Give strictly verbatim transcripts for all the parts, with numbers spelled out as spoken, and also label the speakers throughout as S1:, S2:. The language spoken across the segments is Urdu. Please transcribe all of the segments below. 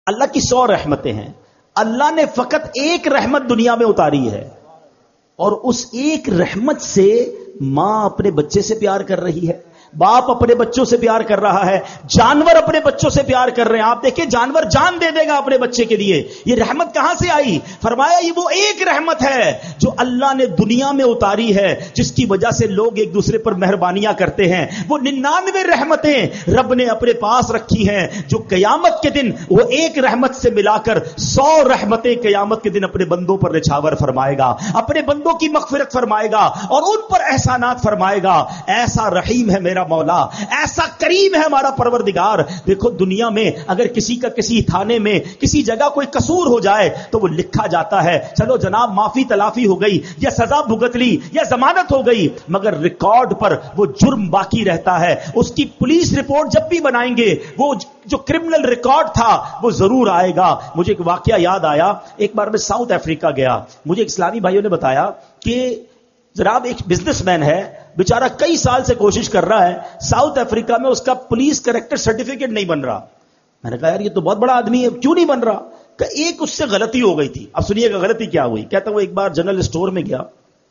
S1: اللہ کی سو رحمتیں ہیں، اللہ نے فقط ایک رحمت دنیا میں اتاری ہے، اور اس ایک رحمت سے ماں اپنے بچے سے پیار کر رہی ہے، باپ اپنے بچوں سے پیار کر رہا ہے، جانور اپنے بچوں سے پیار کر رہے ہیں. آپ دیکھیں جانور جان دے دے گا اپنے بچے کے لیے. یہ رحمت کہاں سے آئی؟ فرمایا یہ وہ ایک رحمت ہے جو اللہ نے دنیا میں اتاری ہے، جس کی وجہ سے لوگ ایک دوسرے پر مہربانیاں کرتے ہیں. وہ ننانوے رحمتیں رب نے اپنے پاس رکھی ہیں جو قیامت کے دن وہ ایک رحمت سے ملا کر سو رحمتیں قیامت کے دن اپنے بندوں پر نچھاور فرمائے گا، اپنے بندوں کی مغفرت فرمائے گا اور ان پر احسانات فرمائے گا. ایسا رحیم ہے میرا مولا، ایسا کریم ہے ہمارا پروردگار. دیکھو دنیا میں اگر کسی کا کسی تھانے میں کسی جگہ کوئی قصور ہو جائے تو وہ لکھا جاتا ہے چلو جناب معافی تلافی ہو گئی یا سزا بھگت لی یا ضمانت ہو گئی، مگر ریکارڈ پر وہ جرم باقی رہتا ہے. اس کی پولیس رپورٹ جب بھی بنائیں گے وہ جو کرمنل ریکارڈ تھا وہ ضرور آئے گا. مجھے ایک واقعہ یاد آیا، ایک بار میں ساؤتھ افریقہ گیا. مجھے ایک اسلامی بھائیوں نے بتایا کہ جناب ایک بزنس مین ہے بیچارہ، کئی سال سے کوشش کر رہا ہے، ساؤتھ افریقہ میں اس کا پولیس کریکٹر سرٹیفکیٹ نہیں بن رہا. میں نے کہا یار یہ تو بہت بڑا آدمی ہے، کیوں نہیں بن رہا؟ کہ ایک اس سے غلطی ہو گئی تھی. اب سنیے گا غلطی کیا ہوئی. کہتا وہ ایک بار جنرل اسٹور میں گیا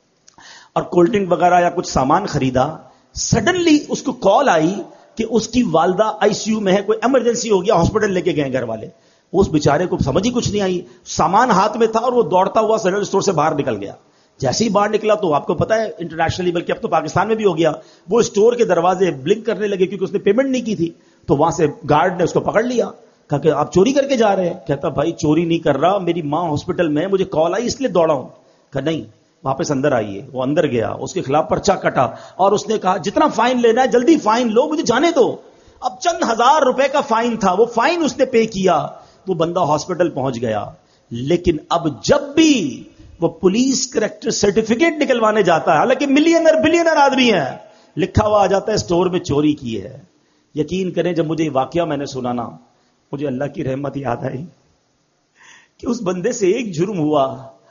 S1: اور کولڈ ڈرنک وغیرہ یا کچھ سامان خریدا. سڈنلی اس کو کال آئی کہ اس کی والدہ آئی سی یو میں ہے، کوئی ایمرجنسی ہو گیا، ہاسپٹل لے کے گئے گھر والے. اس بیچارے کو سمجھ ہی کچھ نہیں آئی، سامان ہاتھ میں تھا اور وہ دوڑتا ہوا جنرل اسٹور سے باہر نکل گیا. جیسے ہی باہر نکلا تو آپ کو پتا ہے انٹرنیشنلی بلکہ اب تو پاکستان میں بھی ہو گیا، وہ اسٹور کے دروازے بلنک کرنے لگے کیونکہ اس نے پیمنٹ نہیں کی تھی. تو وہاں سے گارڈ نے اس کو پکڑ لیا، کہا کہ آپ چوری کر کے جا رہے ہیں. کہتا بھائی چوری نہیں کر رہا، میری ماں ہاسپٹل میں، مجھے کال آئی اس لیے دوڑا ہوں. کہا نہیں واپس اندر آئیے. وہ اندر گیا، اس کے خلاف پرچہ کٹا اور اس نے کہا جتنا فائن لینا ہے جلدی فائن لو، مجھے جانے دو. اب چند ہزار روپے کا فائن تھا، وہ فائن اس نے پے کیا، وہ بندہ ہاسپٹل پہنچ گیا. لیکن اب جب بھی وہ پولیس کریکٹر سرٹیفکیٹ نکلوانے جاتا ہے، حالانکہ ملینر بلینر آدمی ہے، لکھا ہوا آ جاتا ہے اسٹور میں چوری کی ہے. یقین کریں جب مجھے یہ واقعہ میں نے سنا نا، مجھے اللہ کی رحمت یاد آئی کہ اس بندے سے ایک جرم ہوا،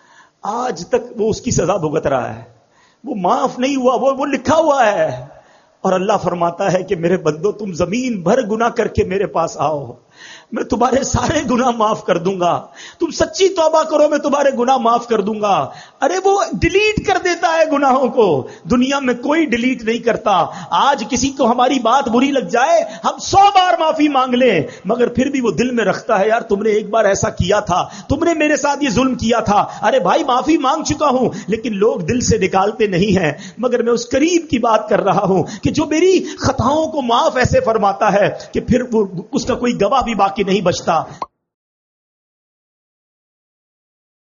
S1: آج تک وہ اس کی سزا بھگت رہا ہے، وہ معاف نہیں ہوا، وہ وہ لکھا ہوا ہے. اور اللہ فرماتا ہے کہ میرے بندو تم زمین بھر گناہ کر کے میرے پاس آؤ، میں تمہارے سارے گناہ معاف کر دوں گا، تم سچی توبہ کرو میں تمہارے گناہ معاف کر دوں گا. ارے وہ ڈیلیٹ کر دیتا ہے گناہوں کو، دنیا میں کوئی ڈیلیٹ نہیں کرتا. آج کسی کو ہماری بات بری لگ جائے، ہم سو بار معافی مانگ لیں، مگر پھر بھی وہ دل میں رکھتا ہے یار تم نے ایک بار ایسا کیا تھا، تم نے میرے ساتھ یہ ظلم کیا تھا. ارے بھائی معافی مانگ چکا ہوں، لیکن لوگ دل سے نکالتے نہیں ہیں. مگر میں اس قریب کی بات کر رہا ہوں کہ جو میری خطاؤں کو معاف ایسے فرماتا ہے کہ پھر وہ اس کا کوئی گواہ بھی باقی نہیں بچتا.